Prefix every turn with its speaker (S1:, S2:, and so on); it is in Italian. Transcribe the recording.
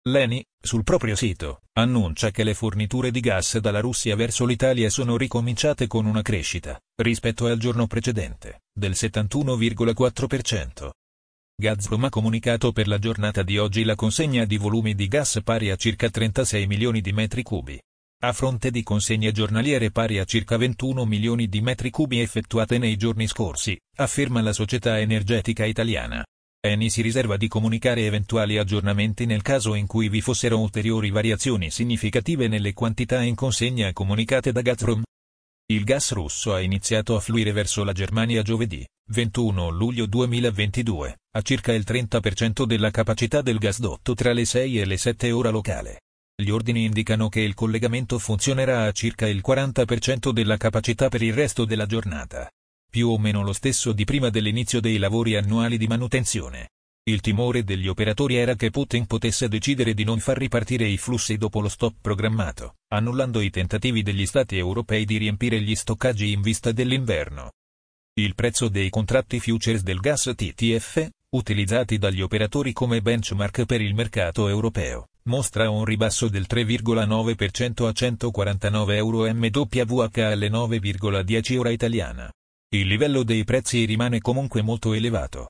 S1: L'ENI, sul proprio sito, annuncia che le forniture di gas dalla Russia verso l'Italia sono ricominciate con una crescita, rispetto al giorno precedente, del 71,4%. Gazprom ha comunicato per la giornata di oggi la consegna di volumi di gas pari a circa 36 milioni di metri cubi. A fronte di consegne giornaliere pari a circa 21 milioni di metri cubi effettuate nei giorni scorsi, afferma la società energetica italiana. ENI si riserva di comunicare eventuali aggiornamenti nel caso in cui vi fossero ulteriori variazioni significative nelle quantità in consegna comunicate da Gazprom. Il gas russo ha iniziato a fluire verso la Germania giovedì, 21 luglio 2022, a circa il 30% della capacità del gasdotto tra le 6 e le 7 ora locale. Gli ordini indicano che il collegamento funzionerà a circa il 40% della capacità per il resto della giornata. Più o meno lo stesso di prima dell'inizio dei lavori annuali di manutenzione. Il timore degli operatori era che Putin potesse decidere di non far ripartire i flussi dopo lo stop programmato, annullando i tentativi degli stati europei di riempire gli stoccaggi in vista dell'inverno. Il prezzo dei contratti futures del gas TTF, utilizzati dagli operatori come benchmark per il mercato europeo, mostra un ribasso del 3,9% a 149 euro MWh alle 9,10 ora italiana. Il livello dei prezzi rimane comunque molto elevato,